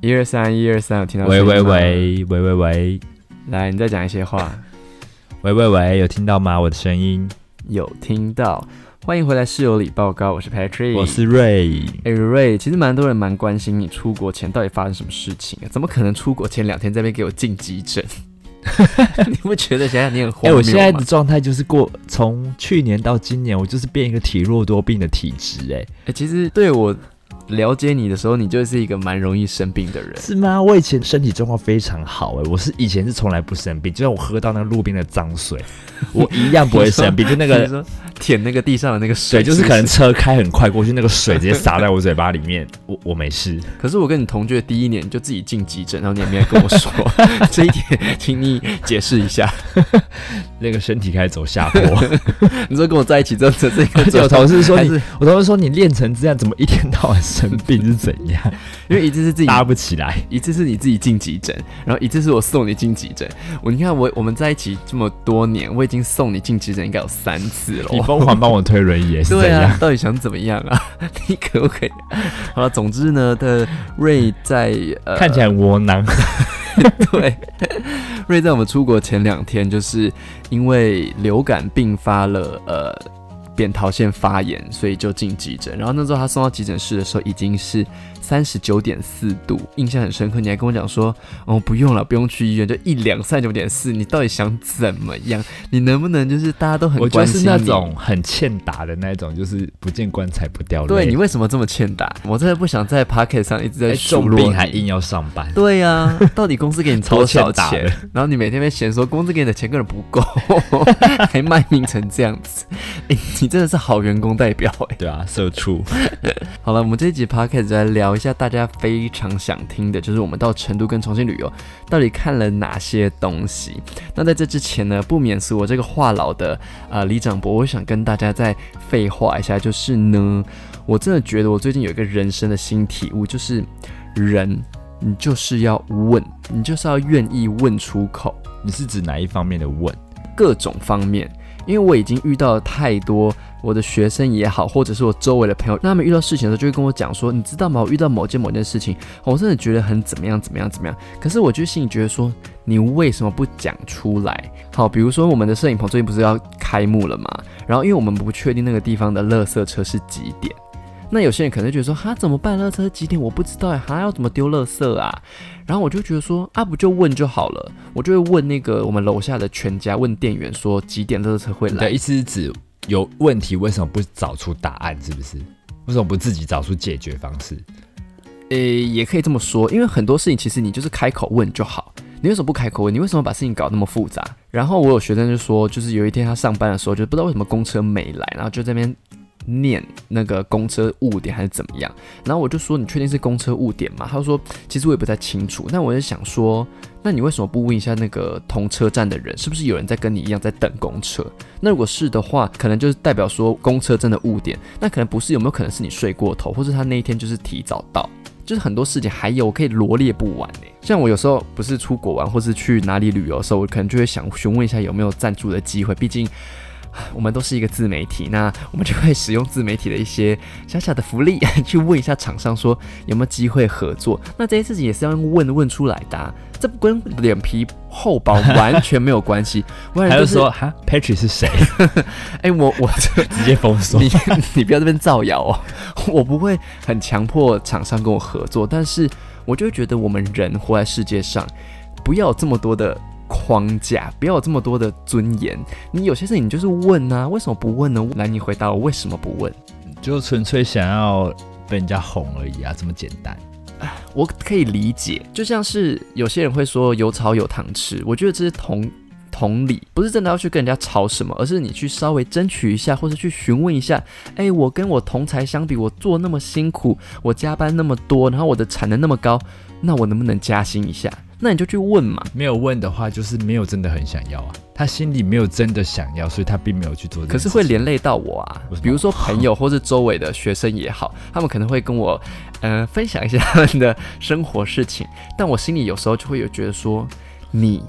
123，123，有听到喂声音吗？ 喂， 来，你再讲一些话。 喂，有听到吗？我的声音有听到。欢迎回来室友里报告，我是 Patrick， 我是瑞。 瑞，其实蛮多人蛮关心你出国前到底发生什么事情啊？怎么可能出国前2天在那边给我进急诊？你不觉得想想你很荒谬吗？ 我现在的状态就是从去年到今年，我就是变一个体弱多病的体质。 其实对我了解你的时候，你就是一个蛮容易生病的人， 是吗？我以前身体状况非常好，我以前是从来不生病，就算我喝到那个路边的脏水，我一样不会生病。就那个舔那个地上的那个水， 就是可能车开很快过去，那个水直接洒在我嘴巴里面，我没事。 可是我跟你同居的第1年，你就自己进急诊，然后你也没有跟我说这一点，请你解释一下。 那个身体开始走下坡。 你说跟我在一起之后，这个我同事说你练成这样，怎么一天到晚生病是怎样？ 因为一次是自己搭不起来， 一次是你自己进急诊，然后一次是我送你进急诊。你看我们在一起这么多年，我已经送你进急诊应该有3次了。 你疯狂帮我推轮椅是怎样？ 对啊，到底想怎么样啊？你可不可以？好了，总之呢，瑞在看起来很窝囊。 对，瑞在我们出国前2天，就是因为流感并发了扁桃腺发炎，所以就进急诊。然后那时候他送到急诊室的时候，已经是39.4度，印象很深刻。你还跟我讲说，不用了，不用去医院，就1量39.4，你到底想怎么样？你能不能就是大家都很关心你？ 我就是那种很欠打的那种，就是不见棺材不掉泪。 对，你为什么这么欠打？我真的不想在 Podcast 上一直在数落你， 重病还硬要上班。 对啊，到底公司给你多少钱？然后你每天被嫌说公司给你的钱根本不够，还卖命成这样子。你真的是好员工代表对啊，社畜。 好了，我们这一集 podcast 来聊一下大家非常想听的，就是我们到成都跟重庆旅游到底看了哪些东西。那在这之前呢，不免俗我这个话痨的李长博，我想跟大家再废话一下，就是呢，我真的觉得我最近有一个人生的新体悟，就是人你就是要问，你就是要愿意问出口。 你是指哪一方面的问？ 各种方面。因为我已经遇到了太多我的学生也好，或者是我周围的朋友，那他们遇到事情的时候就会跟我讲说，你知道吗？我遇到某件事情，我真的觉得很怎么样。可是我就心里觉得说，你为什么不讲出来？好，比如说我们的摄影棚最近不是要开幕了嘛，然后因为我们不确定那个地方的垃圾车是几点。那有些人可能就觉得说，哈，怎么办？垃圾车几点？我不知道哈，要怎么丢垃圾啊？然后我就觉得说，不就问就好了。我就会问那个我们楼下的全家，问店员说几点垃圾车会来。 你的意思是指有问题，为什么不找出答案？是不是？为什么不自己找出解决方式？ 也可以这么说，因为很多事情其实你就是开口问就好。你为什么不开口问？你为什么把事情搞那么复杂？然后我有学生就说，就是有一天他上班的时候，就不知道为什么公车没来，然后就在那边念那个公车误点还是怎么样，然后我就说你确定是公车误点吗？他说其实我也不太清楚。那我就想说，那你为什么不问一下那个同车站的人，是不是有人在跟你一样在等公车？那如果是的话，可能就是代表说公车真的误点，那可能不是，有没有可能是你睡过头，或者他那一天就是提早到？就是很多事情还有可以罗列不完像我有时候不是出国玩或是去哪里旅游的时候，我可能就会想询问一下有没有赞助的机会，毕竟我们都是一个自媒体，那我们就会使用自媒体的一些小小的福利去问一下厂商说有没有机会合作。那这些事情也是要用问出来的这不跟脸皮厚薄完全没有关系。 还是说哈 Patrick 是谁？ 我直接封锁。 你不要这边造谣我不会很强迫厂商跟我合作，但是我就会觉得我们人活在世界上，不要有这么多的框架，不要有这么多的尊严。你有些事情你就是问啊，为什么不问呢？来，你回答我为什么不问？ 就纯粹想要被人家哄而已这么简单。 我可以理解，就像是有些人会说有草有糖吃，我觉得这是同理，不是真的要去跟人家吵什么，而是你去稍微争取一下，或者去询问一下，我跟我同才相比，我做那么辛苦，我加班那么多，然后我的产能那么高，那我能不能加薪一下？那你就去问嘛。 没有问的话，就是没有真的很想要他心里没有真的想要，所以他并没有去做这件事情。 可是会连累到我比如说朋友或是周围的学生也好，他们可能会跟我分享一些他们的生活事情，但我心里有时候就会有觉得说，你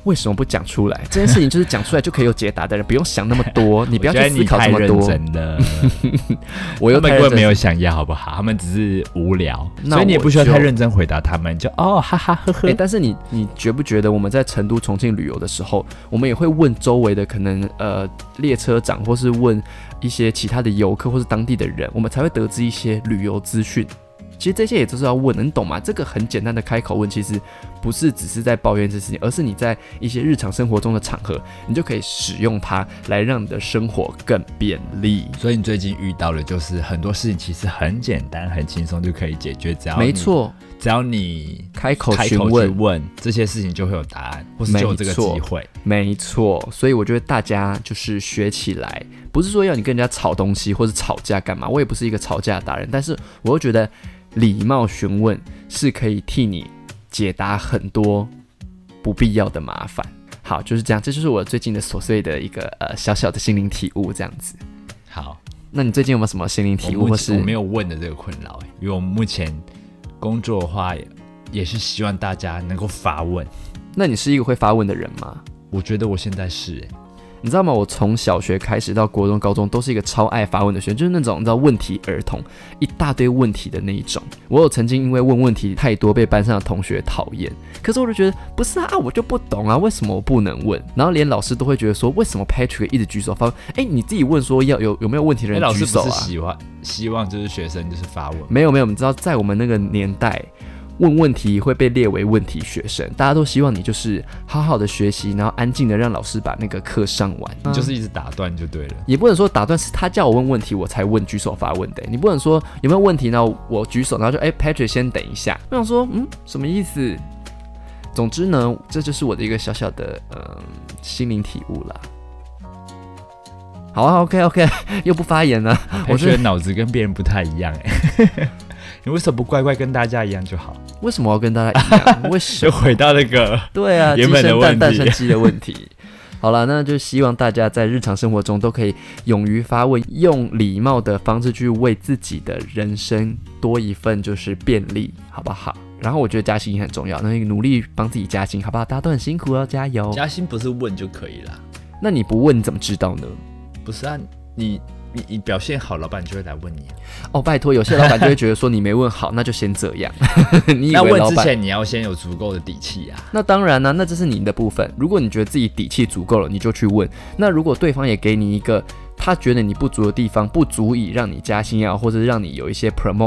为什么不讲出来？这件事情就是讲出来就可以有解答的人，不用想那么多，你不要去思考这么多。 我觉得你太认真了， 我又他们根本没有想要，好不好？他们只是无聊，所以你也不需要太认真回答他们，就哈哈呵呵。 但是你觉不觉得我们在成都、重庆旅游的时候，我们也会问周围的可能列车长，或是问一些其他的游客或是当地的人，我们才会得知一些旅游资讯。其实这些也都是要问的，你懂吗？这个很简单的开口问，其实不是只是在抱怨这事情，而是你在一些日常生活中的场合，你就可以使用它来让你的生活更便利。 所以你最近遇到的就是很多事情其实很简单、很轻松就可以解决， 没错， 只要你开口去问这些事情，就会有答案，或是就有这个机会。 没错，所以我觉得大家就是学起来，不是说要你跟人家吵东西或是吵架干嘛，我也不是一个吵架达人，但是我又觉得礼貌询问是可以替你解答很多不必要的麻烦。好，就是这样，这就是我最近的琐碎的一个小小的心灵体悟，这样子。 好， 那你最近有没有什么心灵体悟？ 我没有问的这个困扰，因为我目前工作的话，也是希望大家能够发问。 那你是一个会发问的人吗？ 我觉得我现在是你知道吗？我从小学开始到国中、高中都是一个超爱发问的学生，就是那种你知道问题儿童，一大堆问题的那一种。我有曾经因为问问题太多被班上的同学讨厌，可是我就觉得不是啊，我就不懂啊，为什么我不能问？然后连老师都会觉得说，为什么 Patrick 一直举手发问？你自己问说有没有问题的人举手啊？ 老师不是希望就是学生就是发问？ 没有，你知道在我们那个年代，问问题会被列为问题学生，大家都希望你就是好好的学习，然后安静的让老师把那个课上完。 你就是一直打断就对了。 也不能说打断，是他叫我问问题我才问举手发问的。你不能说有没有问题，然后我举手，然后就Patrick 先等一下。我想说什么意思？总之呢，这就是我的一个小小的心灵体悟啦。好啊 ，OK， 又不发言了。 我觉得脑子跟别人不太一样你为什么不乖乖跟大家一样就好？ 为什么要跟大家一样？为什么？ 就回到那个对啊， 原本的问题， 鸡生蛋，蛋生鸡的问题。好了，那就希望大家在日常生活中都可以勇于发问，用礼貌的方式去为自己的人生多一份就是便利，好不好？然后我觉得加薪也很重要，那努力帮自己加薪，好不好？大家都很辛苦，要加油。 加薪不是问就可以了？ 那你不问你怎么知道呢？ 不是啊，你表现好，老板就会来问你。 拜托，有些老板就会觉得说你没问好，那就先这样。你以为那问之前你要先有足够的底气啊。 那当然啊，那这是你的部分。如果你觉得自己底气足够了，你就去问。那如果对方也给你一个他觉得你不足的地方，不足以让你加薪也好，或者让你有一些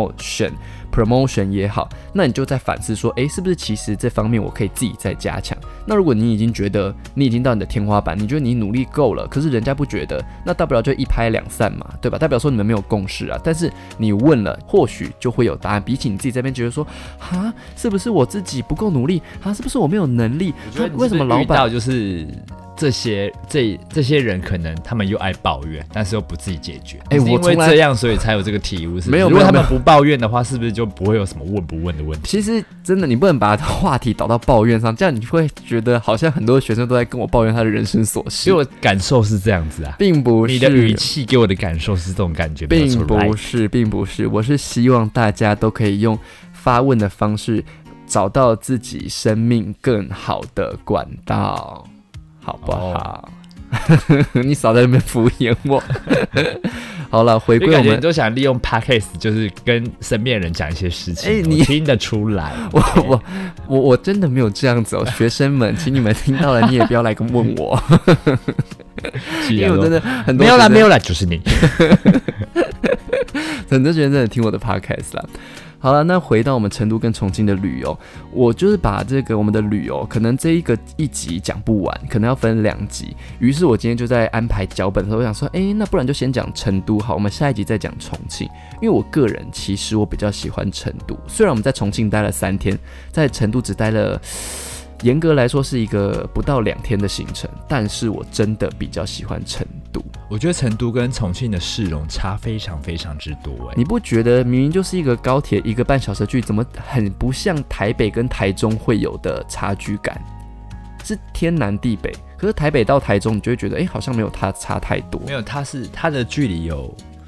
promotion 也好，那你就在反思说，是不是其实这方面我可以自己再加强？那如果你已经觉得你已经到你的天花板，你觉得你努力够了，可是人家不觉得，那大不了就一拍两散嘛，对吧？代表说你们没有共识啊。但是你问了，或许就会有答案。比起你自己这边觉得说，是不是我自己不够努力？是不是我没有能力？为什么老板就是这些人可能他们又爱抱怨，但是又不自己解决。我因为这样，所以才有这个体悟。 没有， 如果他们不抱怨的话，是不是就不会有什么问不问的问题？ 其实真的，你不能把话题导到抱怨上，这样你会觉得好像很多学生都在跟我抱怨他的人生琐事。 因为我感受是这样子啊， 并不是你的语气给我的感受是这种感觉， 并不是，我是希望大家都可以用发问的方式找到自己生命更好的管道。好不好？你少在那边敷衍我。好了，回归我们， 都想利用 podcast， 就是跟身边人讲一些事情。你听得出来？ 我真的没有这样子哦，学生们，请你们听到了，你也不要来问我。因为我真的很多没有啦，就是你。 很多学生真的听我的 podcast 啦。好了，那回到我们成都跟重庆的旅游，我就是把这个我们的旅游，可能这一集讲不完，可能要分2集。于是我今天就在安排脚本的时候，我想说，那不然就先讲成都好，我们下一集再讲重庆。因为我个人其实我比较喜欢成都，虽然我们在重庆待了3天，在成都只待了，严格来说是一个不到2天的行程，但是我真的比较喜欢成都。 我觉得成都跟重庆的市容差非常非常之多你不觉得明明就是一个高铁1个半小时距，怎么很不像台北跟台中会有的差距感？是天南地北，可是台北到台中，你就会觉得好像没有它差太多。 没有，它的距离有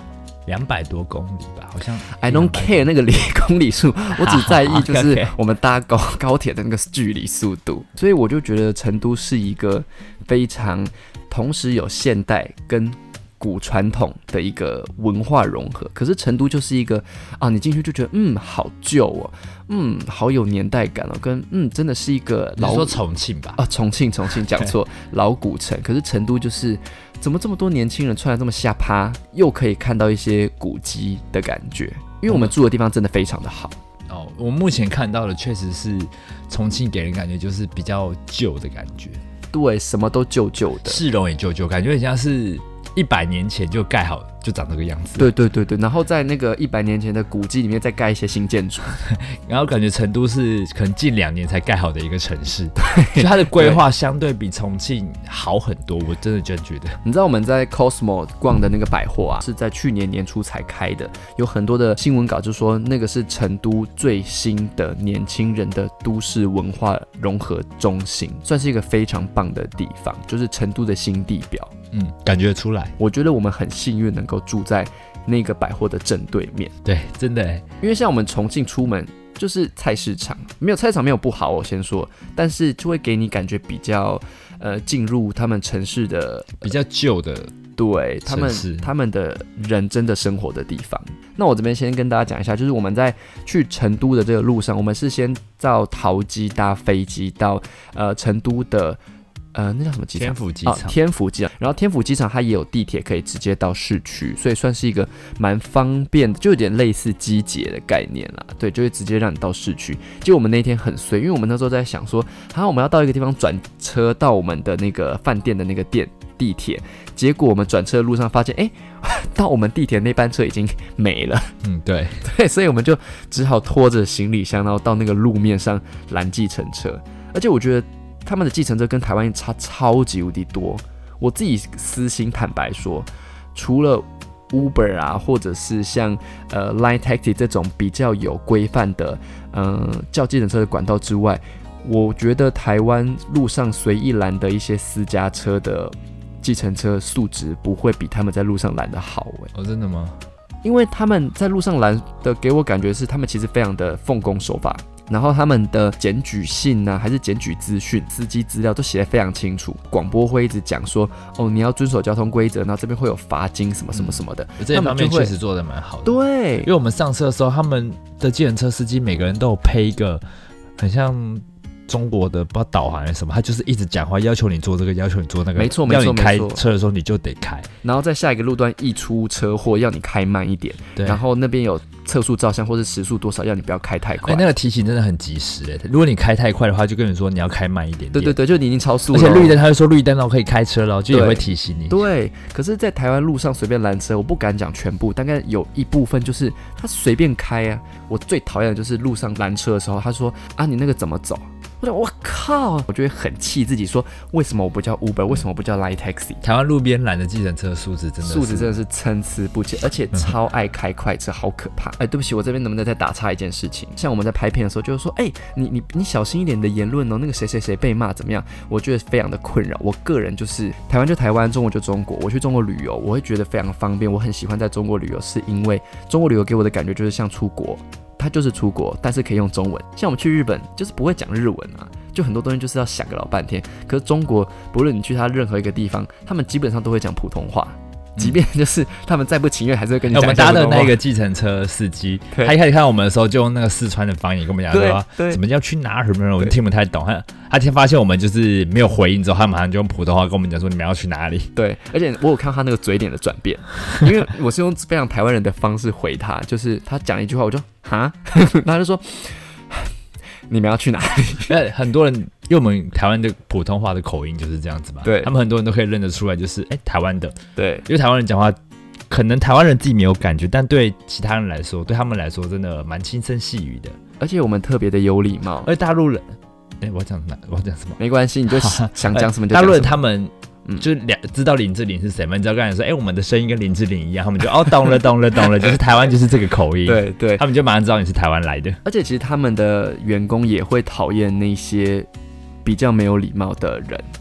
200多公里吧，好像 I don't care 那个公里数，我只在意就是我们搭高铁的那个距离速度。所以我就觉得成都是一个非常同时有现代跟古传统的一个文化融合。可是成都就是一个你进去就觉得好旧哦，好有年代感哦，跟真的是一个你说重庆吧？ 重庆讲错，老古城。可是成都就是怎么这么多年轻人穿得这么下趴，又可以看到一些古迹的感觉，因为我们住的地方真的非常的好。 我目前看到的确实是重庆给人感觉就是比较旧的感觉， 对，什么都旧旧的， 市容也旧旧，感觉很像是100年前就盖好，就长这个样子。 对，然后在那个100年前的古迹里面再盖一些新建筑， 然后感觉成都是可能近2年才盖好的一个城市，所以它的规划相对比重庆好很多，我真的觉得。 你知道我们在 Cosmo 逛的那个百货是在去年年初才开的，有很多的新闻稿就说那个是成都最新的年轻人的都市文化融合中心，算是一个非常棒的地方，就是成都的新地标。 感觉出来。 我觉得我们很幸运能够住在那个百货的正对面。 对，真的耶。 因为像我们重庆出门就是菜市场，没有菜市场没有不好，我先说，但是就会给你感觉比较进入他们城市的比较旧的。 对他们的人真的生活的地方。那我这边先跟大家讲一下，就是我们在去成都的这个路上，我们是先到桃机搭飞机到成都的那叫什么机场？天府机场。然后天府机场它也有地铁可以直接到市区，所以算是一个蛮方便的，就有点类似机捷的概念啦。对，就会直接让你到市区。结果我们那天很衰，因为我们那时候在想说，我们要到一个地方转车到我们的那个饭店的那个地铁，结果我们转车的路上发现，到我们地铁那班车已经没了。 对， 所以我们就只好拖着行李箱，然后到那个路面上拦计程车。而且我觉得他们的计程车跟台湾差超级无敌多。我自己私心坦白说，除了 Uber 啊，或者是像Line Taxi 这种比较有规范的叫计程车的管道之外，我觉得台湾路上随意拦的一些私家车的计程车素质不会比他们在路上拦的好。 真的吗？ 因为他们在路上拦的给我感觉是他们其实非常的奉公守法，然后他们的检举信啊，还是检举资讯、司机资料都写得非常清楚。广播会一直讲说，你要遵守交通规则，然后这边会有罚金什么什么什么的。 这方面确实做得蛮好的。 对， 因为我们上车的时候，他们的计程车司机每个人都有配一个很像中国的不知道导航还是什么，他就是一直讲话，要求你做这个，要求你做那个。 没错， 要你开车的时候你就得开。 然后在下一个路段一出车祸，要你开慢一点。对。然后那边有测速照相或是时速多少，要你不要开太快。 那个提醒真的很及时。如果你开太快的话，就跟你说你要开慢一点点。 对，就你已经超速了。 而且绿灯他会说绿灯了可以开车了，就也会提醒你。 对。可是，在台湾路上随便拦车，我不敢讲全部，大概有一部分就是他随便开啊。我最讨厌的就是路上拦车的时候，他说你那个怎么走？我靠！我就会很气自己说，为什么我不叫 Uber？ 为什么我不叫 Line Taxi？ 台湾路边拦的计程车素质真的是参差不齐，而且超爱开快车，好可怕！对不起，我这边能不能再打岔一件事情？像我们在拍片的时候，就是说，你小心一点的言论哦，那个谁谁谁被骂怎么样？我觉得非常的困扰。我个人就是台湾就台湾，中国就中国。我去中国旅游，我会觉得非常方便。我很喜欢在中国旅游，是因为中国旅游给我的感觉就是像出国。它就是出国，但是可以用中文。像我们去日本，就是不会讲日文啊，就很多东西就是要想个老半天。可是中国，不论你去它任何一个地方，他们基本上都会讲普通话。即便就是他们再不情愿，还是会跟你讲。 我们搭的那个计程车司机，他一开始看到我们的时候，就用那个四川的方言跟我们讲说，什么要去哪什么，我就听不太懂。他发现我们就是没有回应之后，他马上就用普通话跟我们讲说你们要去哪里。对， 而且我有看到他那个嘴脸的转变，因为我是用非常台湾人的方式回他，就是他讲一句话，我就哈，然后他就说。你们要去哪里？ 很多人因为我们台湾的普通话的口音就是这样子嘛， 对， 他们很多人都可以认得出来，就是台湾的， 对， 因为台湾人讲话，可能台湾人自己没有感觉，但对其他人来说，对他们来说真的蛮轻声细语的， 而且我们特别的有礼貌。 而大陆人，我要讲什么？ 没关系，你就想讲什么就讲什么。 大陆人他们。就是知道林志玲是谁吗？你知道刚才说，我们的声音跟林志玲一样，他们就懂了，就是台湾就是这个口音， 对， 他们就马上知道你是台湾来的。 而且其实他们的员工也会讨厌那些比较没有礼貌的人，因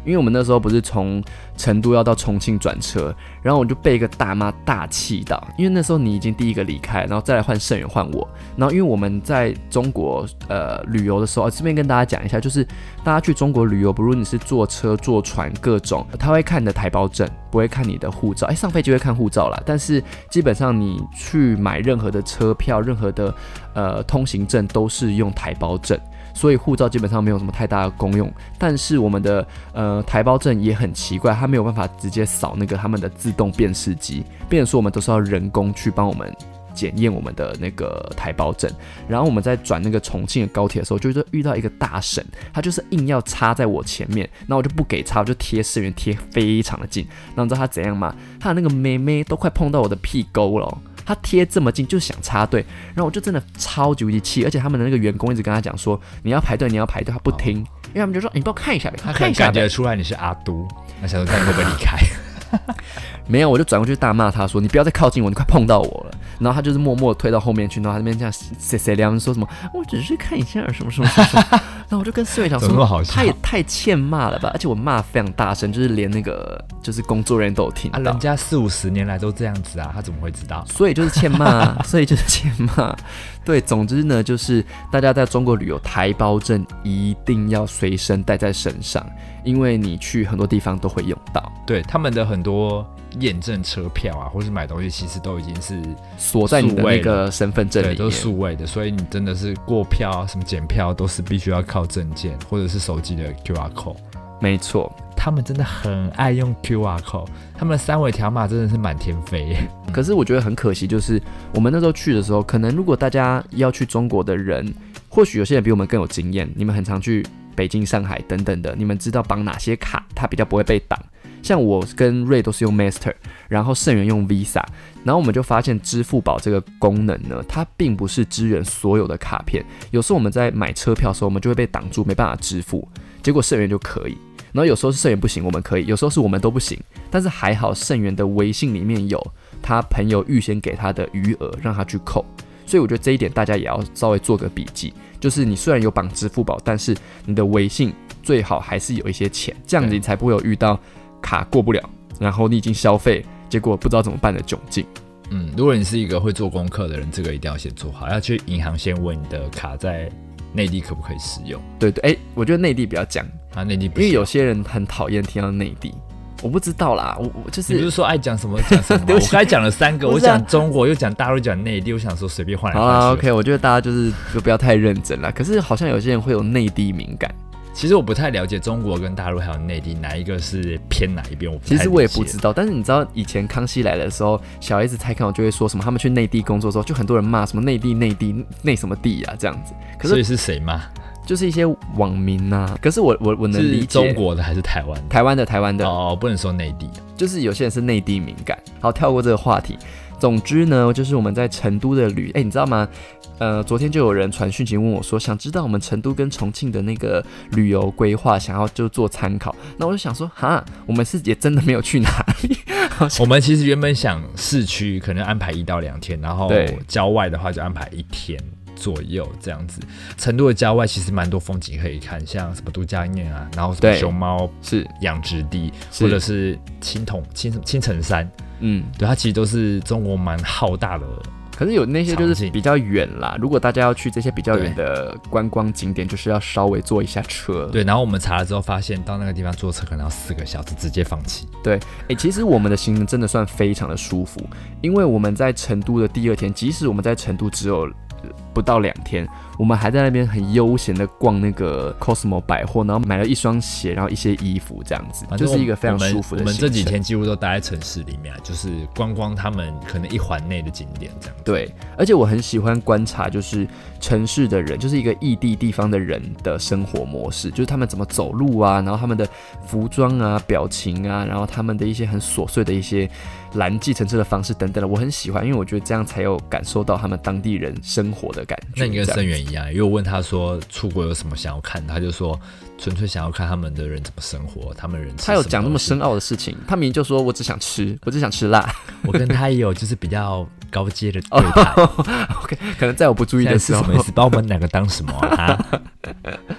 因为我们那时候不是从成都要到重庆转车，然后我就被一个大妈大气到，因为那时候你已经第一个离开，然后再来换盛元换我，然后因为我们在中国旅游的时候，这边跟大家讲一下，就是大家去中国旅游，不论你是坐车坐船各种，他会看你的台胞证，不会看你的护照，上飞机会看护照啦，但是基本上你去买任何的车票，任何的通行证都是用台胞证。所以护照基本上没有什么太大的功用，但是我们的台胞证也很奇怪，它没有办法直接扫那个他们的自动辨识机，变成说我们都是要人工去帮我们检验我们的那个台胞证。然后我们在转那个重庆的高铁的时候，就是遇到一个大婶，她就是硬要插在我前面，然后我就不给插，我就贴社员贴非常的近。然后你知道她怎样吗？她的那个妹妹都快碰到我的屁沟了。他贴这么近就想插队，然后我就真的超级无敌气，而且他们的那个员工一直跟他讲说你要排队，他不听，因为他们就说你帮我看一下， 他可以感觉出来你是阿都，那想说看你会不会离开。 没有，我就转过去大骂他说你不要再靠近我，你快碰到我了。然后他就是默默推到后面去，然后他那边这样谁聊说什么我只是看一下什么什么什么，然后我就跟思维讲说他也太欠骂了吧，而且我骂非常大声，就是连那个就是工作人员都有听到， 人家40-50年来都这样子啊，他怎么会知道？ 所以就是欠骂，对，总之呢，就是大家在中国旅游，台胞证一定要随身带在身上，因为你去很多地方都会用到。 对，他们的很多验证车票啊，或是买东西，其实都已经是锁在你的那个身份证里面， 对，都是数位的，所以你真的是过票、什么检票都是必须要靠证件或者是手机的 QR code。 没错， 他们真的很爱用 QR code， 他们的3维条码真的是满天飞。 可是我觉得很可惜，就是我们那时候去的时候，可能如果大家要去中国的人，或许有些人比我们更有经验，你们很常去北京、上海等等的，你们知道绑哪些卡，它比较不会被挡。像我跟瑞都是用 Master， 然后盛元用 Visa， 然后我们就发现支付宝这个功能呢，它并不是支援所有的卡片，有时候我们在买车票的时候，我们就会被挡住，没办法支付，结果盛元就可以。然后有时候是盛元不行，我们可以；有时候是我们都不行。但是还好，盛元的微信里面有他朋友预先给他的余额，让他去扣。所以我觉得这一点大家也要稍微做个笔记，就是你虽然有绑支付宝，但是你的微信最好还是有一些钱，这样子你才不会有遇到卡过不了，然后你已经消费，结果不知道怎么办的窘境。 如果你是一个会做功课的人，这个一定要先做好，要去银行先问你的卡在内地可不可以使用。 对对，我觉得内地不要讲啊，内地不因为有些人很讨厌听到内地。我不知道啦，我就是你不是说爱讲什么讲什么吗？我刚才讲了3个，我讲中国又讲大陆讲内地，我想说随便换来换去。 好啦 OK， 我觉得大家就不要太认真啦。可是好像有些人会有内地敏感。 其实我不太了解中国跟大陆还有内地哪一个是偏哪一边，我不太理解。 其实我也不知道，但是你知道以前康熙来的时候，小 S 猜看我就会说什么他们去内地工作的时候，就很多人骂什么内地内什么地啊这样子。可是所以是谁骂？ 就是一些网民啊。可是我能理解， 是中国的还是台湾的？ 台湾的哦，不能说内地， 就是有些人是内地敏感。好，跳过这个话题。总之呢，就是我们在成都的你知道吗？昨天就有人传讯息问我说，想知道我们成都跟重庆的那个旅游规划，想要就做参考。那我就想说，我们是也真的没有去哪里。 我们其实原本想市区可能安排1到2天，然后郊外的话就安排1天左右这样子。成都的郊外其实蛮多风景可以看，像什么都江堰啊，然后什么熊猫养殖地，或者是青城山。对，它其实都是中国蛮浩大的。可是有那些就是比较远啦，如果大家要去这些比较远的观光景点，就是要稍微坐一下车。 对，然后我们查了之后发现，到那个地方坐车可能要4个小时，直接放弃。 对，其实我们的行程真的算非常的舒服，因为我们在成都的第2天，即使我们在成都只有不到2天，我们还在那边很悠闲的逛那个 Cosmo 百货，然后买了1双鞋，然后一些衣服这样子，就是一个非常舒服的行程。 我们这几天几乎都待在城市里面，就是观光他们可能1环内的景点这样子。 对，而且我很喜欢观察，就是城市的人，就是一个异地地方的人的生活模式，就是他们怎么走路啊，然后他们的服装啊、表情啊，然后他们的一些很琐碎的一些拦计程车的方式等等的，我很喜欢，因为我觉得这样才有感受到他们当地人生活的感觉。 那你跟生源一样，因为我问他说出国有什么想要看，他就说纯粹想要看他们的人怎么生活，他们人吃什么。 他有讲那么深奥的事情，他明明就说我只想吃辣。 我跟他也有就是比较高阶的对谈。 OK， 可能在我不注意的时候， 什么意思？把我们2个当什么啊？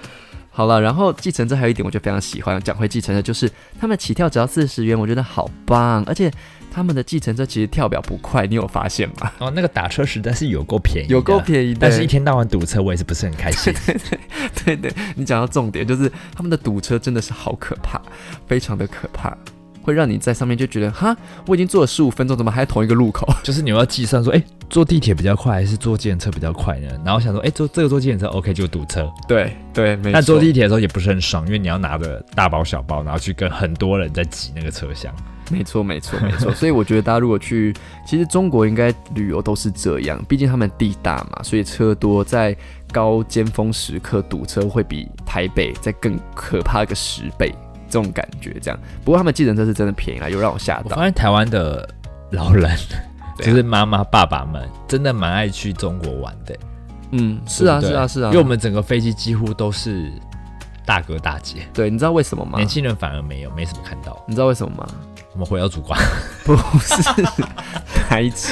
好了，然后计程车还有一点我就非常喜欢，讲回计程车就是他们起跳只要40元，我觉得好棒，而且他们的计程车其实跳表不快，你有发现吗？ 哦，那个打车实在是有够便宜的， 有够便宜的， 但是一天到晚堵车，我也是不是很开心。 对，你讲到重点，就是他们的堵车真的是好可怕，非常的可怕。会让你在上面就觉得哈，我已经坐了15分钟，怎么还同一个路口？ 就是你要计算说，坐地铁比较快还是坐计程车比较快呢？然后想说，坐计程车 OK 就堵车， 对，没错。 但坐地铁的时候也不是很爽，因为你要拿着大包小包，然后去跟很多人在挤那个车厢。 没错。所以我觉得大家如果去，其实中国应该旅游都是这样，毕竟他们地大嘛，所以车多，在高尖峰时刻堵车会比台北再更可怕个10倍。这种感觉这样，不过他们计程车是真的便宜啦，有让我吓到。 我发现台湾的老人，就是妈妈爸爸们，真的蛮爱去中国玩的。 是啊， 因为我们整个飞机几乎都是大哥大姐。 对，你知道为什么吗？ 年轻人反而没什么看到。 你知道为什么吗？ 我们回到主观， 不是台词，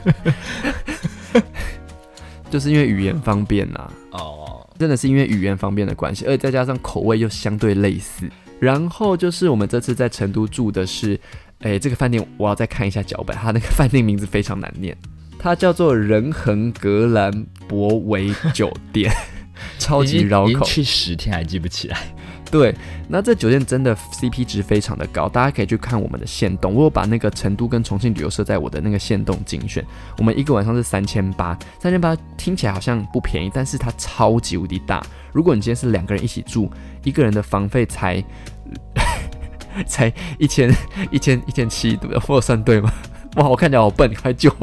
就是因为语言方便啊。真的是因为语言方便的关系，而且再加上口味又相对类似。然后就是我们这次在成都住的是，这个饭店我要再看一下脚本，它那个饭店名字非常难念，它叫做仁恒格兰博维酒店，超级绕口， 已经去10天还记不起来。 对，那这酒店真的 CP 值非常的高，大家可以去看我们的限动，我有把那个成都跟重庆旅游设在我的那个限动精选，我们一个晚上是3800，听起来好像不便宜，但是它超级无敌大。如果你今天是2个人一起住，一个人的房费才1700，对不对？我有算对吗？哇，我看起来好笨，快救我！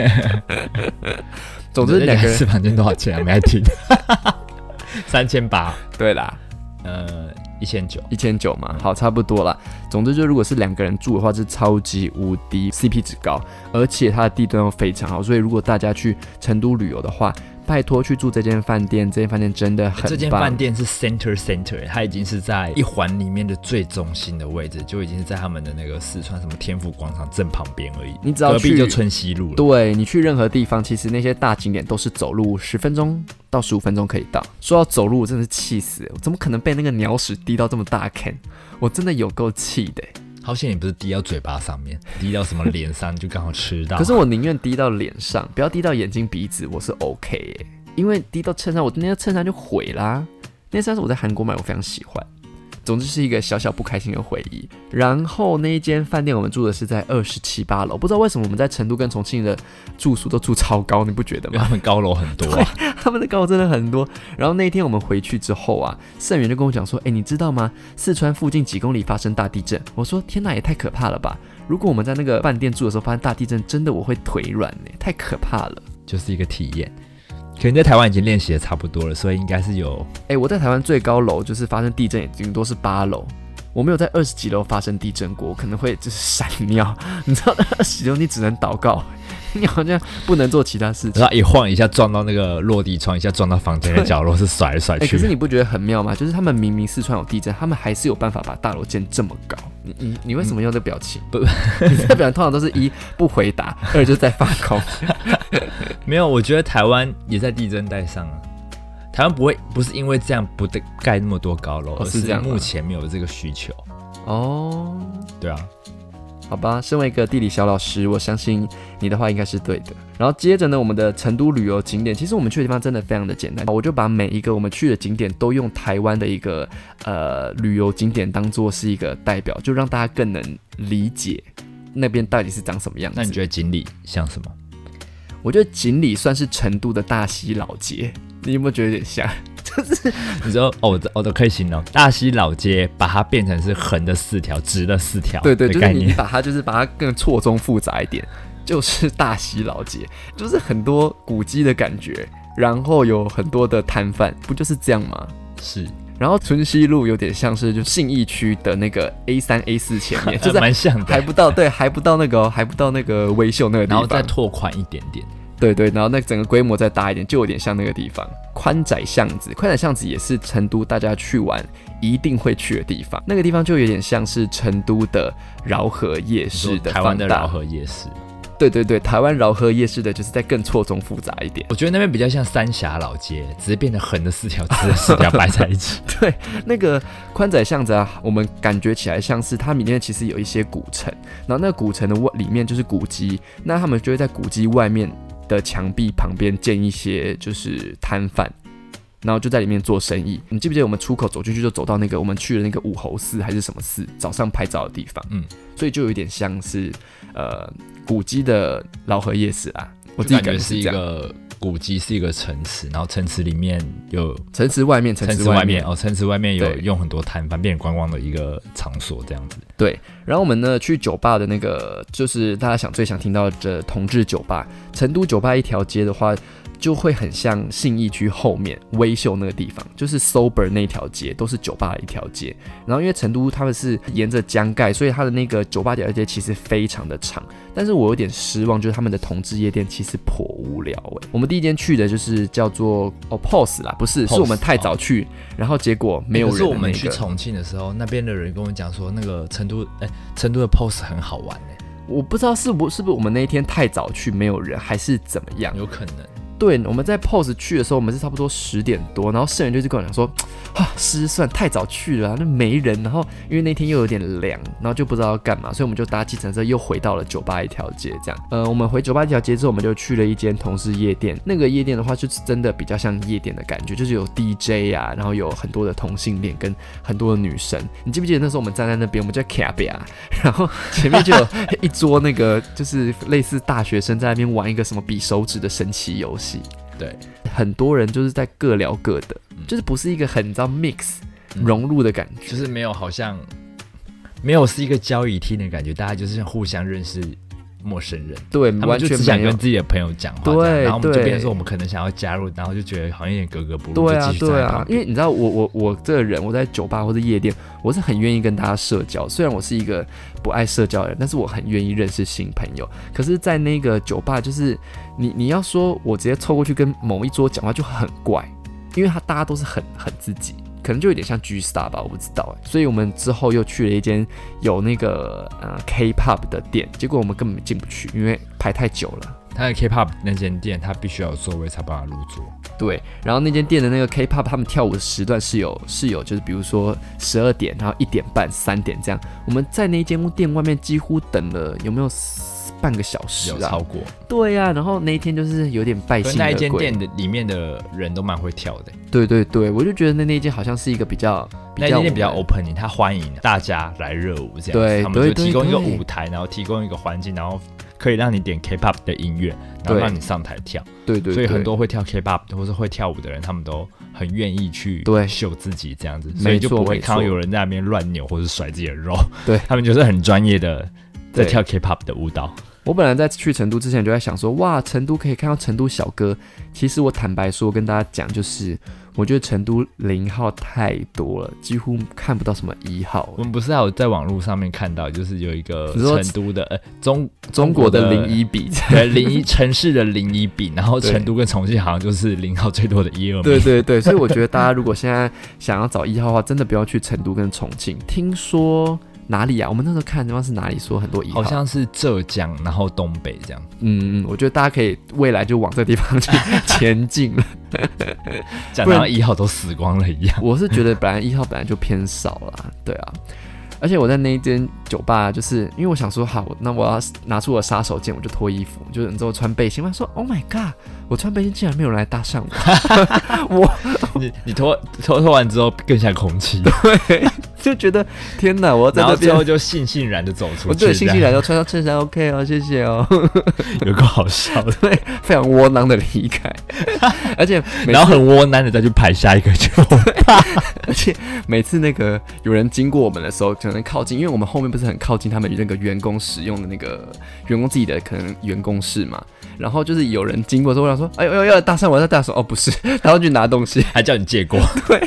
总之2个人 4房间多少钱啊？没爱听。3800， 对啦。1900嘛，好，差不多啦。总之就如果是2个人住的话，是超级无敌 CP 值高，而且它的地段又非常好，所以如果大家去成都旅游的话，拜托去住这间饭店，这间饭店真的很棒。 这间饭店是 center， 它已经是在一环里面的最中心的位置，就已经是在他们的那个四川什么天府广场正旁边而已。 你只要去隔壁就春熙路了。 对，你去任何地方，其实那些大景点都是走路10分钟到15分钟可以到。说到走路，我真的是气死了，我怎么可能被那个鸟屎滴到这么大坑？我真的有够气的。 好险你不是滴到嘴巴上面，滴到什么脸上就刚好吃到。 可是我宁愿滴到脸上，不要滴到眼睛鼻子，我是 OK 耶。因为滴到衬衫，我那件衬衫就毁啦。那件衫是我在韩国买，我非常喜欢。总之是一个小小不开心的回忆。然后那一间饭店我们住的是在27、8楼，不知道为什么我们在成都跟重庆的住宿都住超高，你不觉得吗？ 他们高楼很多啊， 他们的高楼真的很多。然后那一天我们回去之后啊，盛元就跟我讲说：“你知道吗？四川附近几公里发生大地震。”我说：“天哪，也太可怕了吧！如果我们在那个饭店住的时候发生大地震，真的我会腿软呢，太可怕了。” 就是一个体验。可能在台湾已经练习的差不多了，所以应该是有。 我在台湾最高楼就是发生地震，也顶多是8楼，我没有在20几楼发生地震过，我可能会就是闪尿。你知道20几楼你只能祷告，你好像不能做其他事情。 然后一晃一下撞到那个落地窗，一下撞到房间的角落，是甩来甩去。 可是你不觉得很妙吗？就是他们明明四川有地震，他们还是有办法把大楼建这么高。你为什么用这表情？不，你这表情通常都是1不回答，2就是在发空。 没有，我觉得台湾也在地震带上啊。台湾不是因为这样不盖那么多高楼，而是目前没有这个需求。哦，对啊。 好吧，身为一个地理小老师，我相信你的话应该是对的。然后接着呢，我们的成都旅游景点，其实我们去的地方真的非常的简单，我就把每一个我们去的景点都用台湾的一个旅游景点当做是一个代表，就让大家更能理解那边到底是长什么样子。 那你觉得锦里像什么？ 我觉得锦里算是成都的大溪老街，你有没有觉得有点像？就是你说我都可以形容大溪老街，把它变成是横的4条，直的4条， 对，就是你把它更错综复杂一点，就是大溪老街，就是很多古迹的感觉，然后有很多的摊贩，不就是这样吗？ 是。 然后春熙路有点像是就信义区的那个 A3、A4 前面，就是蛮像的， 还不到那个威秀那个地方， 然后再拓宽一点点。 对，然后那整个规模再大一点，就有点像那个地方。宽窄巷子也是成都大家去玩一定会去的地方。那个地方就有点像是成都的饶河夜市的放大， 台湾的饶河夜市。 对对对，台湾饶河夜市的就是再更错综复杂一点。 我觉得那边比较像三峡老街，只是变得横的4条，直的4条摆在一起。 对，那个宽仔巷子啊，我们感觉起来像是它里面其实有一些古城，然后那个古城的里面就是古迹，那他们就会在古迹外面的墙壁旁边建一些就是摊贩。然后就在里面做生意。你记不记得我们出口走进去就走到那个我们去的那个武侯寺还是什么寺，早上拍照的地方？所以就有点像是古迹的饶河夜市啊。我自己感觉是一个古迹，是一个城池，然后城池里面有城池外面哦，城池外面有用很多摊贩，变成观光的一个场所这样子。 对，然后我们呢去酒吧的那个，就是大家最想听到的同志酒吧，成都酒吧一条街的话。就会很像信义区后面威秀那个地方，就是 Sober 那条街都是酒吧的一条街。然后因为成都他们是沿着江盖，所以它的那个酒吧这条街其实非常的长。但是我有点失望，就是他们的同志夜店其实颇无聊我们第一间去的就是叫做POS 啦，不是，是我们太早去，然后结果没有人、 可是我们去重庆的时候，那边的人跟我讲说，那个成都的 POS 很好玩我不知道是不是我们那一天太早去没有人，还是怎么样？ 有可能。 对，我们在 POS 去的时候，我们是差不多10点多，然后盛元就是跟我讲说，失算太早去了那没人，然后因为那天又有点凉，然后就不知道要干嘛，所以我们就搭计程车又回到了酒吧一条街这样。我们回酒吧一条街之后，我们就去了一间同志夜店，那个夜店的话就是真的比较像夜店的感觉，就是有 DJ 啊，然后有很多的同性恋跟很多的女生。你记不记得那时候我们站在那边，我们就在 K 啊，然后前面就有一桌那个就是类似大学生在那边玩一个什么比手指的神奇游戏。 对， 很多人就是在各聊各的，就是不是一个很你知道 mix 融入的感觉， 就是没有好像没有是一个交易厅的感觉，大家就是互相认识陌生人， 对， 他们就只想跟自己的朋友讲话， 对， 然后我们就变成说我们可能想要加入，然后就觉得好像有点格格不入， 对啊， 就继续在旁边。 因为你知道我这个人，我在酒吧或者夜店，我是很愿意跟大家社交，虽然我是一个不爱社交的人，但是我很愿意认识新朋友。可是，在那个酒吧，就是你要说我直接凑过去跟某一桌讲话就很怪，因为大家都是很自己。可能就有点像 G Star 吧，我不知道所以我们之后又去了一间有那个K-pop 的店，结果我们根本进不去，因为排太久了。 他的 K-pop 那间店，他必须要有座位才办法入座。 对，然后那间店的那个 K-pop 他们跳舞的时段是有，就是比如说12点，然后1点半、3点这样。我们在那间店外面几乎等了有没有半个小时啊？ 有超过。 对啊，然后那一天就是有点败兴而归。 那一间店的里面的人都蛮会跳的。 对对对，我就觉得那一间好像是一个那一间比较 opening， 他欢迎大家来热舞这样子。 对， 他们就提供一个舞台，然后提供一个环境，然后可以让你点 K-pop 的音乐，然后让你上台跳。 对对， 所以很多会跳 K-pop 或是会跳舞的人，他们都很愿意去秀自己这样子，所以就不会看到有人在那边乱扭或是甩自己的肉。 对， 他们就是很专业的在跳 K-pop 的舞蹈。 我本来在去成都之前就在想说，哇，成都可以看到成都小哥。其实我坦白说，跟大家讲，就是我觉得成都0号太多了，几乎看不到什么1号。 我们不是还有在网络上面看到，就是有一个成都的中国的01比， 对01城市的01比，然后成都跟重庆好像就是0号最多的1、2名。 对对对，所以我觉得大家如果现在想要找1号的话，真的不要去成都跟重庆。听说。哪里啊？我们那时候看的地方是哪里？说很多1号， 好像是浙江，然后东北这样。 我觉得大家可以未来就往这个地方去前进了。 讲到1号都死光了一样。 我是觉得本来1号本来就偏少啦，对啊。而且我在那一间酒吧，就是因为我想说，好，那我要拿出我的杀手锏，我就脱衣服，就是你之后穿背心。我说 ，Oh my god， 我穿背心竟然没有人来搭讪我。 你脱完之后更像空气， 对，就觉得天哪，我要在那边，然后之后就悻然的走出去， 我对，悻然就穿上衬衫 ，OK 哦，谢谢哦， 有个好笑的， 对，非常窝囊的离开，而且然后很窝囊的再去排下一个酒吧， 而且每次那个有人经过我们的时候，可能靠近，因为我们后面不是很靠近他们那个员工使用的那个员工自己的可能员工室嘛，然后就是有人经过的时候，我想说，哎呦，搭讪我在搭讪，哦不是，他要去拿东西， 还叫你借过， 对。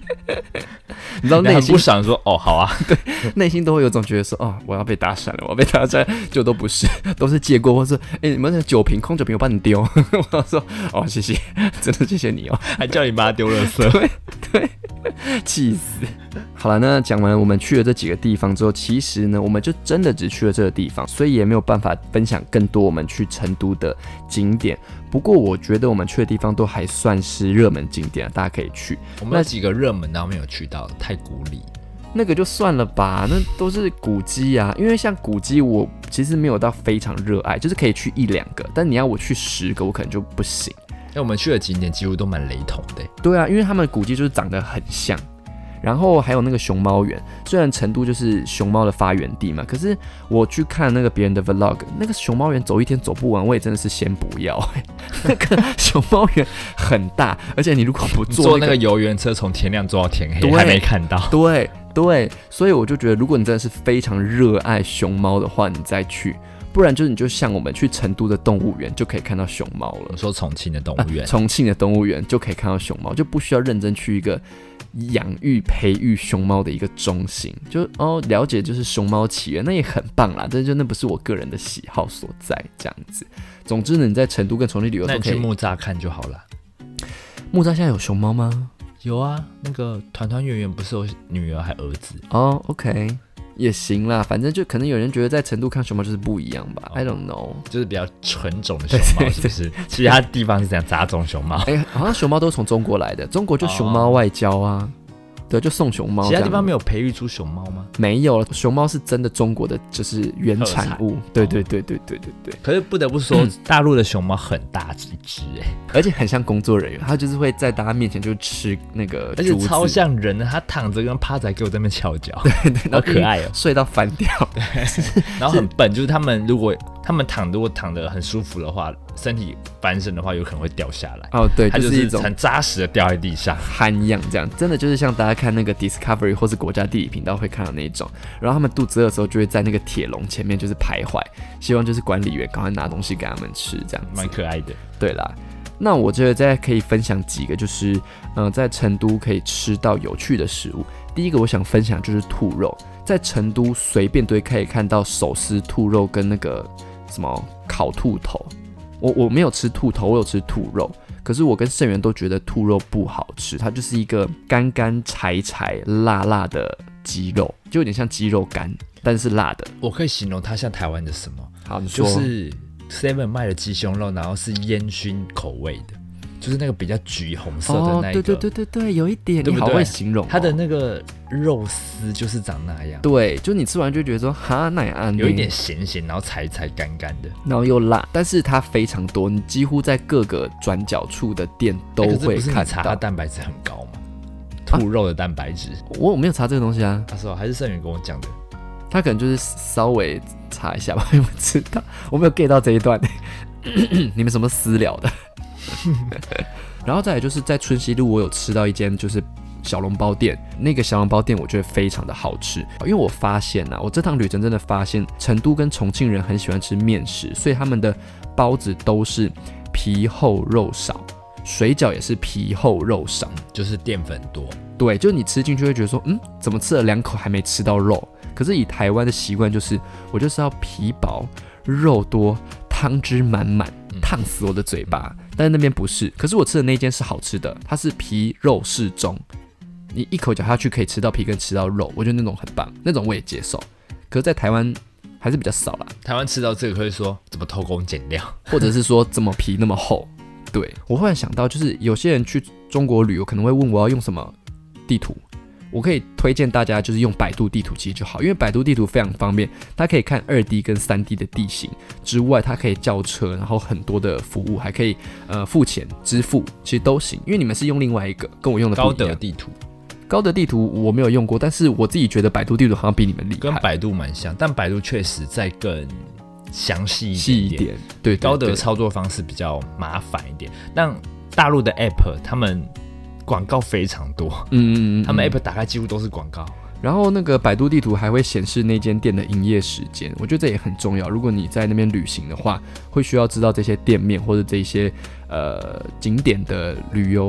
你知道内心不爽说哦好啊， 对，内心都会有种觉得说哦我要被搭讪了，我要被搭讪，就都不是，都是借过，或是你们那酒瓶空酒瓶我帮你丢，我说哦谢谢，真的谢谢你哦， 还叫你妈丢垃圾， 对，气死。好了，那讲完了我们去了这几个地方之后，其实呢，我们就真的只去了这个地方，所以也没有办法分享更多我们去成都的景点。不过我觉得我们去的地方都还算是热门景点，大家可以去。 我们有几个热门然后没有去到，太古里那个就算了吧，那都是古迹啊。因为像古迹，我其实没有到非常热爱，就是可以去1-2个，但你要我去10个，我可能就不行。 因为我们去的景点几乎都蛮雷同的。 对啊，因为他们古迹就是长得很像。然后还有那个熊猫园，虽然成都就是熊猫的发源地嘛，可是我去看那个别人的 vlog， 那个熊猫园走一天走不完，我也真的是先不要。那个熊猫园很大，而且你如果不坐那个游园车，从天亮坐到天黑，还没看到。 对，所以我就觉得，如果你真的是非常热爱熊猫的话，你再去。不然就是你就像我们去成都的动物园就可以看到熊猫了。 你说重庆的动物园？ 重庆的动物园就可以看到熊猫，就不需要认真去一个养育培育熊猫的一个中心，就了解就是熊猫起源，那也很棒啦。但是那不是我个人的喜好所在，这样子。总之呢，你在成都跟重庆旅游都可以。 那你去木栅看就好了。 木栅现在有熊猫吗？ 有啊，那个团团圆圆不是有女儿还儿子 ？OK。也行啦，反正就可能有人觉得在成都看熊猫就是不一样吧、I don't know， 就是比较纯种的熊猫，是不是？其他地方是这样杂种熊猫。 好像熊猫都从中国来的，中国就熊猫外交啊。对，就送熊猫。 其他地方没有培育出熊猫吗？ 没有，熊猫是真的中国的，就是原产物。对。 可是不得不说，大陆的熊猫很大几只而且很像工作人员，它就是会在大家面前就吃那个竹子， 而且超像人的，它躺着跟趴着给我在那边翘脚，对，好可爱哦， 睡到翻掉。 对，然后很笨，就是他们如果躺得很舒服的话，身体翻身的话，有可能会掉下来。 对， 它就是一种很扎实的掉在地上， 憨样这样，真的就是像大家看那个 Discovery 或是国家地理频道会看到那种，然后他们肚子饿的时候就会在那个铁笼前面就是徘徊，希望就是管理员赶快拿东西给他们吃，这样子蛮可爱的。 对啦，那我觉得再可以分享几个，就是在成都可以吃到有趣的食物。第一个我想分享就是兔肉，在成都随便都可以看到手撕兔肉跟那个什么烤兔头。我没有吃兔头，我有吃兔肉，可是我跟盛元都觉得兔肉不好吃，它就是一个干干柴柴辣辣的鸡肉，就有点像鸡肉干，但是辣的。 我可以形容它像台湾的什么？ 好，你说。 就是 Seven 卖的鸡胸肉，然后是烟熏口味的，就是那个比较橘红色的那一个。 对，有一点， 对不对？ 你好会形容它的那个肉丝就是长那样。 对，就你吃完就觉得说哈那样， 有一点咸咸，然后柴柴干干的， 然后又辣，但是它非常多，你几乎在各个转角处的店都会看到。 查它蛋白质很高吗？兔肉的蛋白质， 我没有查这个东西啊。 是还是盛元跟我讲的。 他可能就是稍微查一下吧，我不知道，我没有 get 到这一段。你们什么私聊的？然后再来就是在春熙路，我有吃到一间就是小笼包店，那个小笼包店我觉得非常的好吃，因为我发现我这趟旅程真的发现成都跟重庆人很喜欢吃面食，所以他们的包子都是皮厚肉少，水饺也是皮厚肉少， 就是淀粉多。 对，就你吃进去会觉得说，怎么吃了2口还没吃到肉？可是以台湾的习惯就是，我就是要皮薄肉多，汤汁满满，烫死我的嘴巴。但是那边不是，可是我吃的那间是好吃的，它是皮肉适中，你一口咬下去可以吃到皮跟吃到肉，我觉得那种很棒，那种我也接受。可是在台湾还是比较少啦， 台湾吃到这个会说怎么偷工减料， 或者是说怎么皮那么厚。对，我忽然想到，就是有些人去中国旅游可能会问我要用什么地图，我可以推荐大家就是用百度地图其实就好，因为百度地图非常方便，它可以看2D 跟3D 的地形之外，它可以叫车，然后很多的服务还可以付钱支付，其实都行。因为你们是用另外一个跟我用的不一样， 高德地图。 高德地图我没有用过，但是我自己觉得百度地图好像比你们厉害， 跟百度蛮像，但百度确实在更详细一点。 对， 高德操作方式比较麻烦一点，但大陆的 App 他们广告非常多，他们 App 打开几乎都是广告。 然后那个百度地图还会显示那间店的营业时间，我觉得这也很重要。如果你在那边旅行的话，会需要知道这些店面或者这些景点的旅游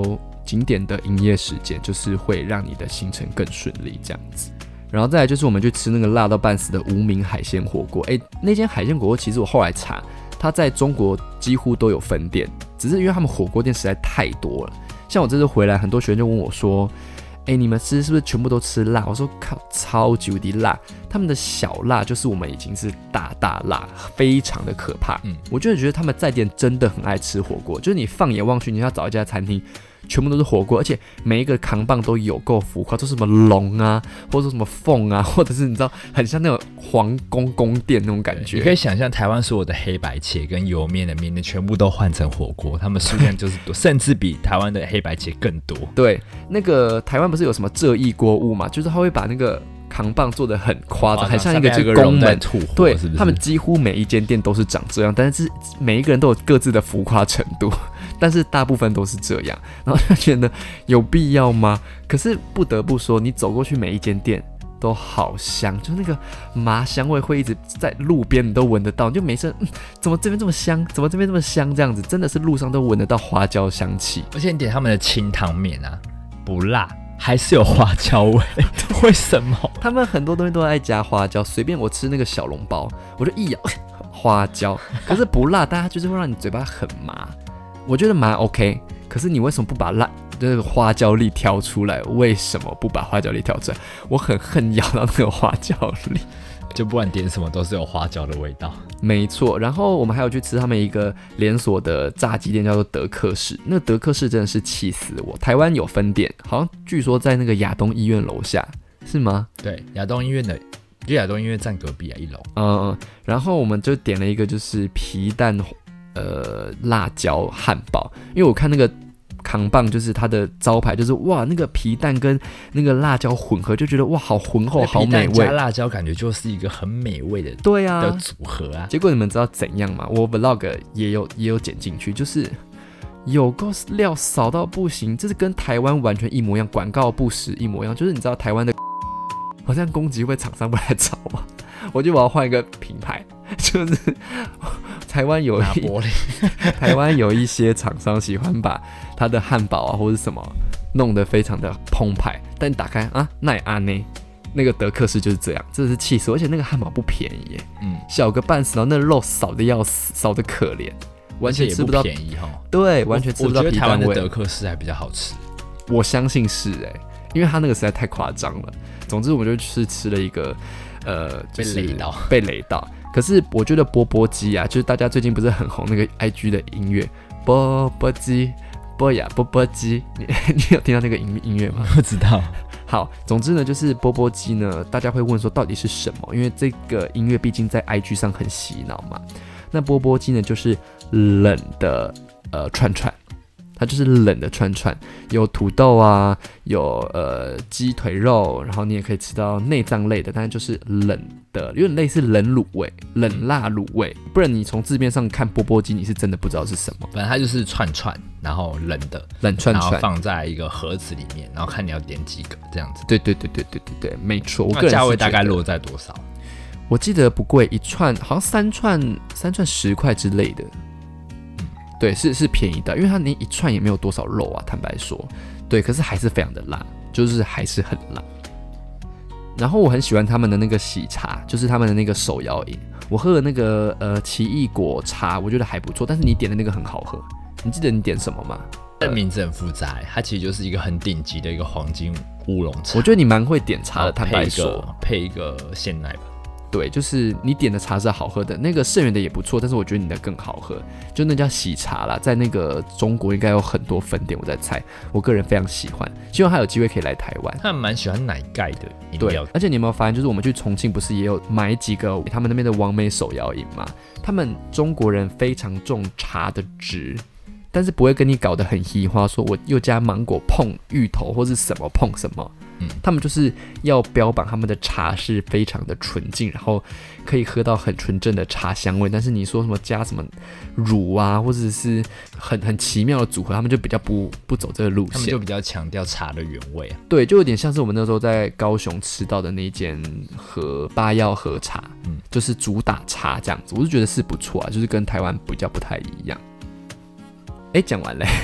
景点的营业时间，就是会让你的行程更顺利这样子。然后再来就是我们去吃那个辣到半死的无名海鲜火锅。那间海鲜火锅其实我后来查，它在中国几乎都有分店，只是因为他们火锅店实在太多了。像我这次回来，很多学生就问我说，你们吃是不是全部都吃辣？我说靠，超级无敌辣！他们的小辣就是我们已经是大辣，非常的可怕。我就觉得他们在店真的很爱吃火锅，就是你放眼望去，你要找一家餐厅，全部都是火锅，而且每一个扛棒都有够浮夸，都是什么龙啊，或者什么凤啊，或者是你知道很像那种皇宫宫殿那种感觉。 你可以想象台湾所有的黑白切跟油面的面全部都换成火锅，他们数量就是多，甚至比台湾的黑白切更多。 对，那个台湾不是有什么浙意锅物嘛，就是他会把那个扛棒做得很夸张，很像一个宫门。对，是不是他们几乎每一间店都是长这样，但是每一个人都有各自的浮夸程度，但是大部分都是这样，然后就觉得有必要吗？可是不得不说，你走过去每一间店都好香，就那个麻香味会一直在路边你都闻得到，你就每次怎么这边这么香，怎么这边这么香，这样子真的是路上都闻得到花椒香气。 而且你点他们的清汤面啊，不辣。还是有花椒味，为什么？ 他们很多东西都爱加花椒，随便我吃那个小笼包，我就一咬花椒，可是不辣，但它就是会让你嘴巴很麻。我觉得麻 OK， 可是你为什么不把这个花椒粒挑出来？为什么不把花椒粒挑出来？我很恨咬到那个花椒粒。 就不管点什么都是有花椒的味道。 没错，然后我们还有去吃他们一个连锁的炸鸡店，叫做德克士。那个德克士真的是气死我！台湾有分店，好像据说在那个亚东医院楼下，是吗？ 对，亚东医院的，就亚东医院站隔壁啊，1楼。 然后我们就点了一个就是皮蛋辣椒汉堡，因为我看那个扛棒就是它的招牌，就是哇那个皮蛋跟那个辣椒混合，就觉得哇好浑厚好美味。皮蛋加辣椒感觉就是一个很美味的对啊的组合啊。 结果你们知道怎样吗？我 vlog 也有剪进去，就是有够料少到不行，这是跟台湾完全一模一样，广告不实一模一样。就是你知道台湾的好像攻击会厂商不来找我，我就我要换一个品牌，就是台湾有一些厂商喜欢把他的汉堡啊或者什么弄得非常的澎湃，但你打开啊奈安呢，那个德克士就是这样，真的是气死我！而且那个汉堡不便宜耶，小个半死，然后那个肉少的要死，少的可怜，完全吃不到， 便宜哈。 对，完全吃不到皮蛋味。 我觉得台湾的德克士还比较好吃， 我相信是因为他那个实在太夸张了。总之我们就去吃了一个就是被雷到。可是我觉得钵钵鸡啊，就是大家最近不是很红那个 IG 的音乐钵钵鸡钵呀钵钵鸡，你有听到那个音乐吗？ 不知道。 好，总之呢，就是钵钵鸡呢，大家会问说到底是什么？因为这个音乐毕竟在 IG 上很洗脑嘛。那钵钵鸡呢，就是冷的串串。它就是冷的串串，有土豆啊，有鸡腿肉，然后你也可以吃到内脏类的，但是就是冷的，有点类似冷卤味、冷辣卤味。不然你从字面上看钵钵鸡，你是真的不知道是什么。 反正它就是串串，然后冷串串，然后放在一个盒子里面，然后看你要点几个这样子。 对，没错。我个人价位大概落在多少？ 我记得不贵，一串好像3串10块之类的。对，是便宜的，因为它连一串也没有多少肉啊，坦白说，对，可是还是非常的辣，就是还是很辣。然后我很喜欢他们的那个喜茶，就是他们的那个手摇饮，我喝了那个奇异果茶，我觉得还不错，但是你点的那个很好喝，你记得你点什么吗？ 这名字很复杂，它其实就是一个很顶级的一个黄金乌龙茶。 我觉得你蛮会点茶的，坦白说， 配一个鲜奶吧。 对，就是你点的茶是好喝的，那个盛源的也不错，但是我觉得你的更好喝，就那叫喜茶啦，在那个中国应该有很多分店，我在猜，我个人非常喜欢，希望他有机会可以来台湾。 他蛮喜欢奶盖的饮料， 对，而且你有没有发现，就是我们去重庆不是也有买几个他们那边的网美手摇饮吗？他们中国人非常重茶的值，但是不会跟你搞得很稀花，说我又加芒果碰芋头或是什么碰什么。他们就是要标榜他们的茶是非常的纯净，然后可以喝到很纯正的茶香味。但是你说什么加什么乳啊，或者是很奇妙的组合，他们就比较不走这个路线。 他们就比较强调茶的原味啊。 对，就有点像是我们那时候在高雄吃到的那间八药和茶，就是主打茶这样子，我就觉得是不错啊，就是跟台湾比较不太一样。讲完了。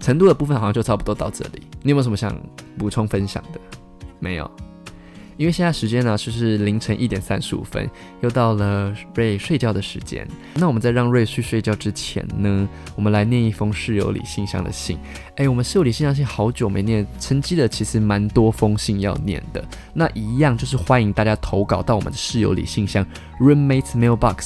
程度的部分好像就差不多到这里。你有没有什么想补充分享的？没有。因为现在时间呢就是凌晨1点35分，又到了瑞睡觉的时间。那我们在让瑞去睡觉之前呢，我们来念一封室友里信箱的信。我们室友里信箱信好久没念，沉积的其实蛮多封信要念的。那一样就是欢迎大家投稿到我们的室友里信箱 roommates mailbox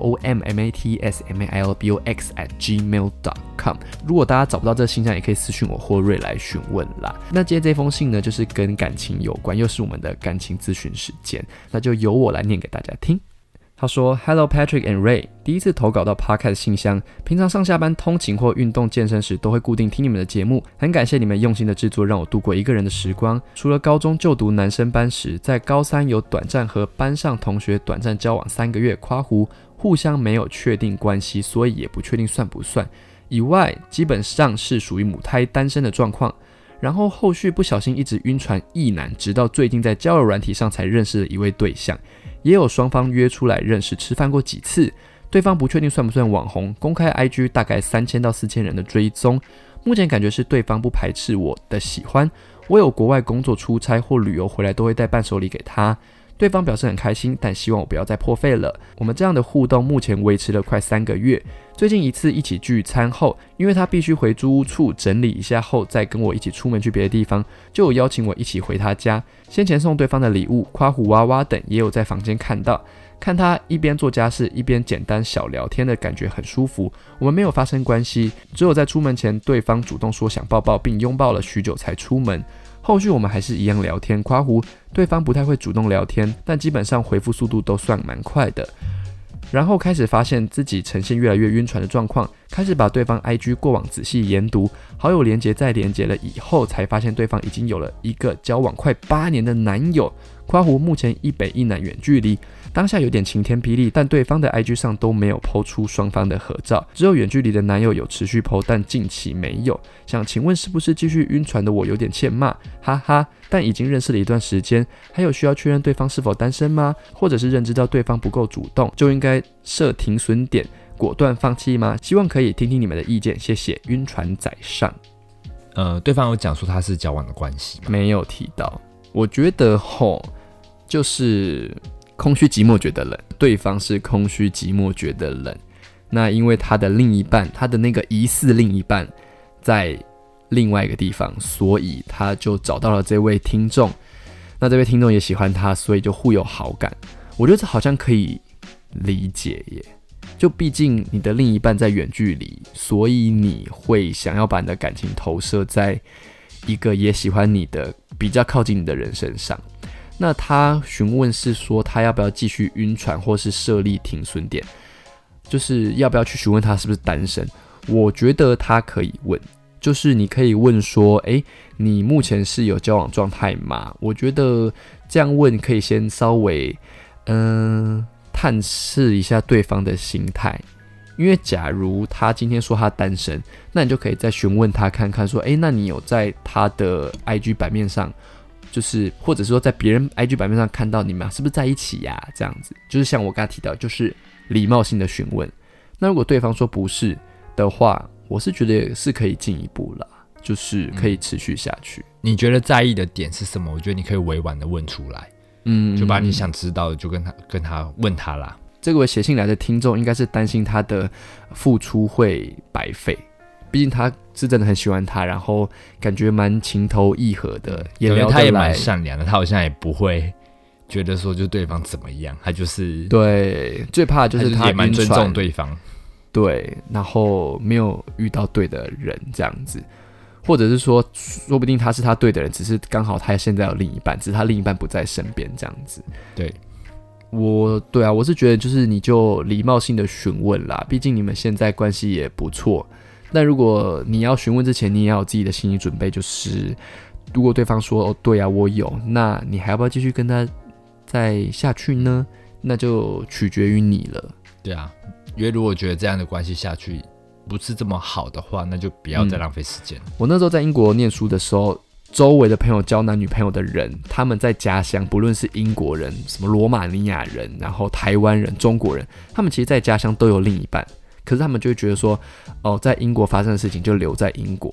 roommates mailbox@gmail.com。如果大家找不到这个信箱，也可以私讯我或瑞来询问啦。那今天这封信呢，就是跟感情有关，又是我们的感情咨询时间，那就由我来念给大家听。他说 Hello Patrick and Ray， 第一次投稿到 Podcast 信箱，平常上下班通勤或运动健身时都会固定听你们的节目，很感谢你们用心的制作，让我度过一个人的时光。除了高中就读男生班时，在高三有短暂和班上同学短暂交往3个月（括弧互相没有确定关系，所以也不确定算不算）以外，基本上是属于母胎单身的状况。然后后续不小心一直晕船异男，直到最近在交友软体上才认识了一位对象，也有双方约出来认识吃饭过几次，对方不确定算不算网红，公开 IG 大概3000到4000人的追踪，目前感觉是对方不排斥我的喜欢，我有国外工作出差或旅游回来都会带伴手礼给他，对方表示很开心，但希望我不要再破费了。我们这样的互动目前维持了快3个月，最近一次一起聚餐后，因为他必须回租屋处整理一下后再跟我一起出门去别的地方，就有邀请我一起回他家。先前送对方的礼物夸虎娃娃等也有在房间看到，看他一边做家事一边简单小聊天的感觉很舒服。我们没有发生关系，只有在出门前对方主动说想抱抱并拥抱了许久才出门。后续我们还是一样聊天，夸胡对方不太会主动聊天，但基本上回复速度都算蛮快的。然后开始发现自己呈现越来越晕船的状况，开始把对方 IG 过往仔细研读，好友连结再连结了以后，才发现对方已经有了一个交往快8年的男友，夸胡目前一北一南远距离。当下有点晴天霹雳，但对方的 IG 上都没有 po 出双方的合照，只有远距离的男友有持续 po， 但近期没有。想请问是不是继续晕船的我有点欠骂，哈哈。但已经认识了一段时间，还有需要确认对方是否单身吗？或者是认知到对方不够主动，就应该设停损点，果断放弃吗？希望可以听听你们的意见，谢谢。晕船仔上。 对方有讲说他是交往的关系吗？ 没有提到。我觉得就是空虚寂寞觉得冷，对方是空虚寂寞觉得冷。那因为他的另一半，他的那个疑似另一半在另外一个地方，所以他就找到了这位听众。那这位听众也喜欢他，所以就互有好感。我觉得这好像可以理解耶。就毕竟你的另一半在远距离，所以你会想要把你的感情投射在一个也喜欢你的、比较靠近你的人身上。那他询问是说他要不要继续晕船，或是设立停损点，就是要不要去询问他是不是单身。我觉得他可以问，就是你可以问说，你目前是有交往状态吗？我觉得这样问可以先稍微探视一下对方的心态。因为假如他今天说他单身，那你就可以再询问他看看说，那你有在他的 IG 版面上，就是或者说在别人 IG 版面上看到你们是不是在一起呀？这样子就是像我刚才提到，就是礼貌性的询问。那如果对方说不是的话，我是觉得是可以进一步啦，就是可以持续下去。 你觉得在意的点是什么？我觉得你可以委婉的问出来，就把你想知道的就跟他问他啦。 这个写信来的听众应该是担心他的付出会白费，毕竟他是真的很喜欢他，然后感觉蛮情投意合的，也聊得来， 他也蛮善良的，他好像也不会觉得说就对方怎么样，他就是对，最怕的就是他也蛮尊重对方， 对，然后没有遇到对的人这样子，或者是说不定他是他对的人，只是刚好他现在有另一半，只是他另一半不在身边这样子。 对， 我是觉得就是你就礼貌性的询问啦，毕竟你们现在关系也不错。但如果你要询问之前，你也要有自己的心理准备，就是如果对方说对啊我有，那你还要不要继续跟他再下去呢？那就取决于你了。 对啊，因为如果觉得这样的关系下去不是这么好的话，那就不要再浪费时间。 我那时候在英国念书的时候，周围的朋友交男女朋友的人，他们在家乡，不论是英国人、什么罗马尼亚人，然后台湾人、中国人，他们其实在家乡都有另一半，可是他们就会觉得说，在英国发生的事情就留在英国，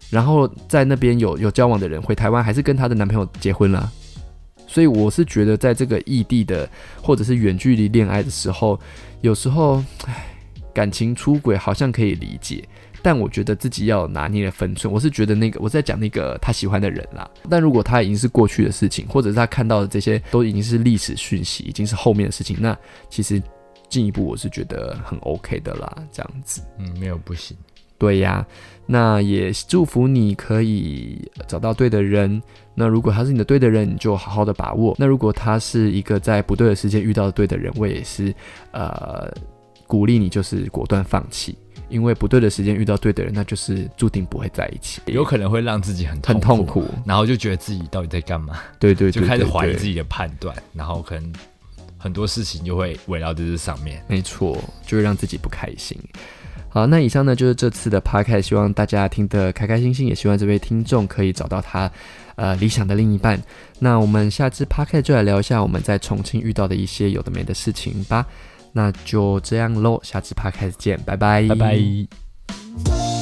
然后在那边有交往的人回台湾，还是跟她的男朋友结婚了。所以我是觉得，在这个异地的或者是远距离恋爱的时候，有时候感情出轨好像可以理解，但我觉得自己要拿捏的分寸。我是觉得我在讲那个他喜欢的人啦，但如果他已经是过去的事情，或者是他看到的这些都已经是历史讯息，已经是后面的事情，那其实进一步我是觉得很 OK 的啦，这样子。 没有不行。 对呀，那也祝福你可以找到对的人。那如果他是你的对的人，你就好好的把握。那如果他是一个在不对的时间遇到的对的人，我也是鼓励你就是果断放弃，因为不对的时间遇到对的人，那就是注定不会在一起， 有可能会让自己很痛苦，然后就觉得自己到底在干嘛？对，就开始怀疑自己的判断，然后可能很多事情就会围绕在这上面。 没错，就会让自己不开心。好，那以上呢就是这次的 podcast， 希望大家听得开开心心，也希望这位听众可以找到他理想的另一半。那我们下次 podcast 就来聊一下我们在重庆遇到的一些有的没的事情吧。那就这样咯，下次 podcast 见，拜拜， 拜拜。